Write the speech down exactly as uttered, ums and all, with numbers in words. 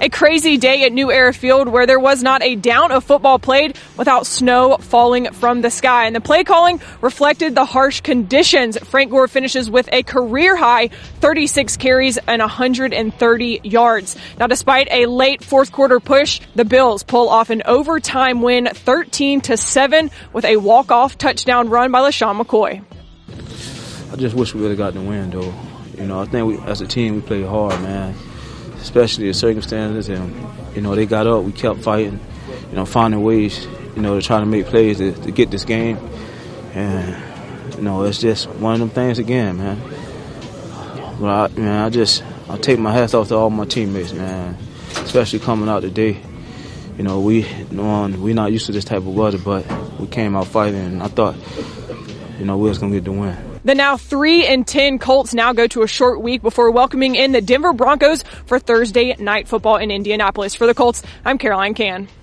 A crazy day at New Era Field where there was not a down of football played without snow falling from the sky. And the play calling reflected the harsh conditions. Frank Gore finishes with a career-high thirty-six carries and one hundred thirty yards. Now, despite a late fourth quarter push, the Bills pull off an overtime win thirteen to seven with a walk-off touchdown run by LaShawn McCoy. I just wish we would have got the win, though. You know, I think we, as a team, we played hard, man. Especially the circumstances, and you know they got up. We kept fighting, you know, finding ways, you know, to try to make plays to, to get this game. And you know, it's just one of them things again, man. But I, man, I just I take my hats off to all my teammates, man. Especially coming out today. You know, we knowing we not used to this type of weather, but we came out fighting, and I thought, you know, we was gonna get the win. The now three and ten Colts now go to a short week before welcoming in the Denver Broncos for Thursday night football in Indianapolis. For the Colts, I'm Caroline Cann.